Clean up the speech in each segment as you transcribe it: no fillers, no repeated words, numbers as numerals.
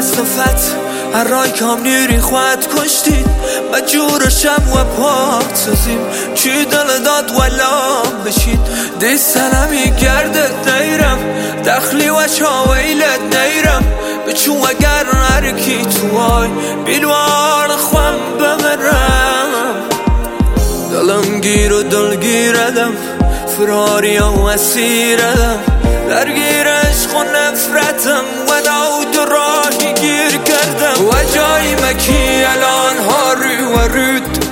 صفت هر رای کام نیری خواهد کشتید مجورشم و پاک سازیم چی دل داد ولام بشید دی سلمی گردت نیرم دخلی و شاویلت نیرم بچو اگر هرکی توای بیلوار خوام بمرم دلم گیر و دلگیردم فراری و اسیردم درگیر عشق و نفرتم و نود راهی گیر کردم و جای مکی الان ها رو و رود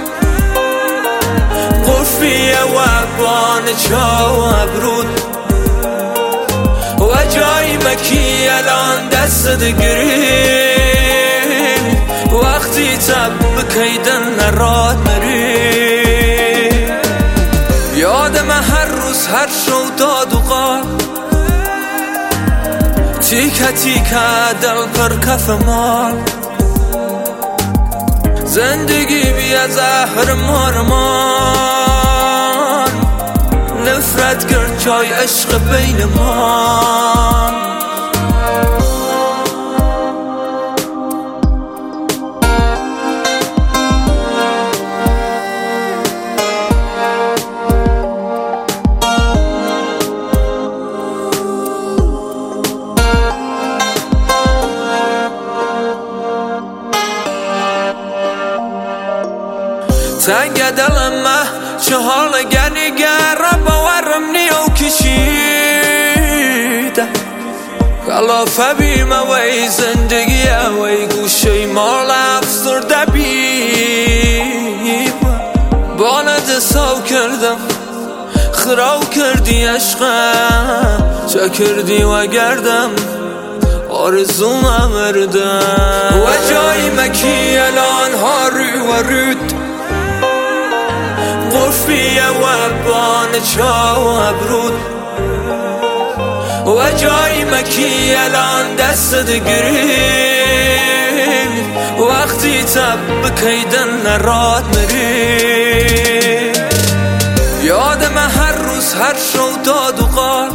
قفیه و بان چا و ابرود و جای مکی الان دست دگری وقتی تب بکیدن نراد مری یادم هر روز هر شو داد و قال تیکه تیکه دل پر کف مال زندگی بیا زهر مارمان نفرت گرد جای عشق بین ما تنگ دلم چه حال گنگر باورم نیو کشیدم خلافه بیم وی زندگی وی گوشه مال افسرده بیم بالد ساو کردم خراو کردی عشقم چه کردی و گردم آرزوم مردم و جای مکی الان ها رو و رود قفیه و بان چا و ابرود و جای مکی الان دست دگری وقتی تب بکیدن نراد مری یادم هر روز هر شو داد و قال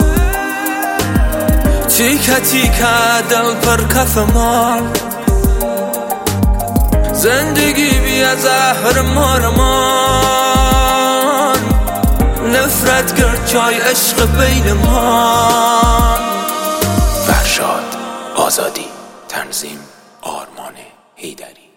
تیکه تیکه دل پر کف مال زندگی بیا زهر مارمان نفرت گرد جای عشق بین ما فرشاد آزادی تنظیم آرمان حیدری